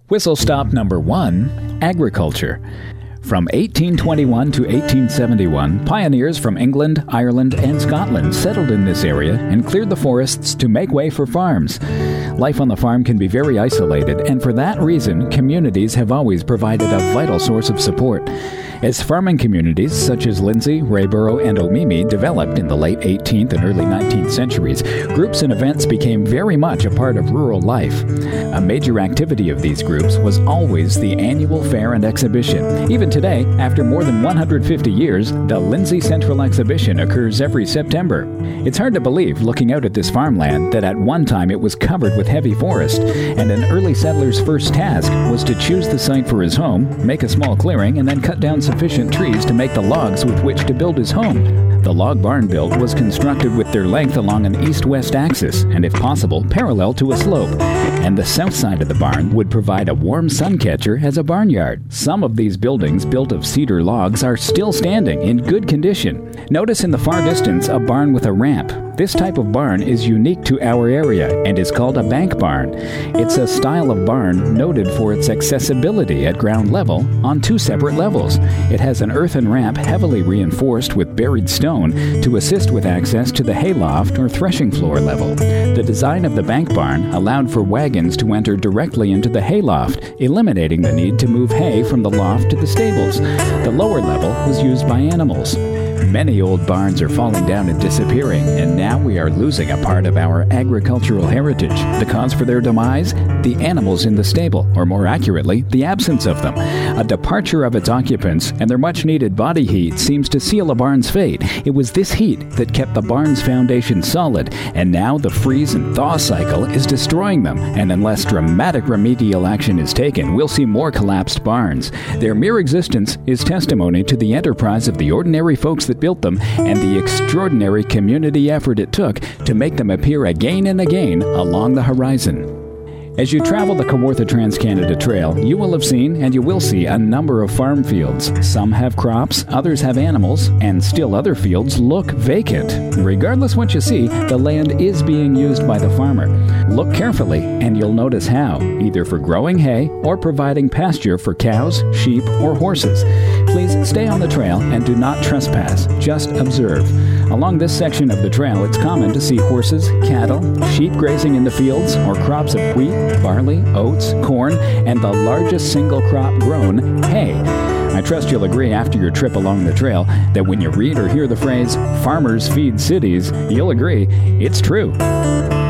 Whistle stop number 1, agriculture. From 1821 to 1871, pioneers from England, Ireland, and Scotland settled in this area and cleared the forests to make way for farms. Life on the farm can be very isolated, and for that reason, communities have always provided a vital source of support. As farming communities such as Lindsay, Rayboro, and Omemee developed in the late 18th and early 19th centuries, groups and events became very much a part of rural life. A major activity of these groups was always the annual fair and exhibition. Even today, after more than 150 years, the Lindsay Central Exhibition occurs every September. It's hard to believe, looking out at this farmland, that at one time it was covered with heavy forest, and an early settler's first task was to choose the site for his home, make a small clearing, and then cut down sufficient trees to make the logs with which to build his home. The log barn build was constructed with their length along an east-west axis, and if possible, parallel to a slope. And the south side of the barn would provide a warm sun catcher as a barnyard. Some of these buildings, built of cedar logs, are still standing in good condition. Notice in the far distance a barn with a ramp. This type of barn is unique to our area and is called a bank barn. It's a style of barn noted for its accessibility at ground level on 2 separate levels. It has an earthen ramp heavily reinforced with buried stone to assist with access to the hayloft or threshing floor level. The design of the bank barn allowed for wagons to enter directly into the hayloft, eliminating the need to move hay from the loft to the stables. The lower level was used by animals. Many old barns are falling down and disappearing, and now we are losing a part of our agricultural heritage. The cause for their demise? The animals in the stable, or more accurately, the absence of them. A departure of its occupants and their much-needed body heat seems to seal a barn's fate. It was this heat that kept the barn's foundation solid, and now the freeze and thaw cycle is destroying them, and unless dramatic remedial action is taken, we'll see more collapsed barns. Their mere existence is testimony to the enterprise of the ordinary folks that built them and the extraordinary community effort it took to make them appear again and again along the horizon. As you travel the Kawartha Trans-Canada Trail, you will have seen and you will see a number of farm fields. Some have crops, others have animals, and still other fields look vacant. Regardless what you see, the land is being used by the farmer. Look carefully and you'll notice how, either for growing hay or providing pasture for cows, sheep, or horses. Please stay on the trail and do not trespass, just observe. Along this section of the trail, it's common to see horses, cattle, sheep grazing in the fields, or crops of wheat, barley, oats, corn, and the largest single crop grown, hay. I trust you'll agree after your trip along the trail that when you read or hear the phrase, "farmers feed cities," you'll agree it's true.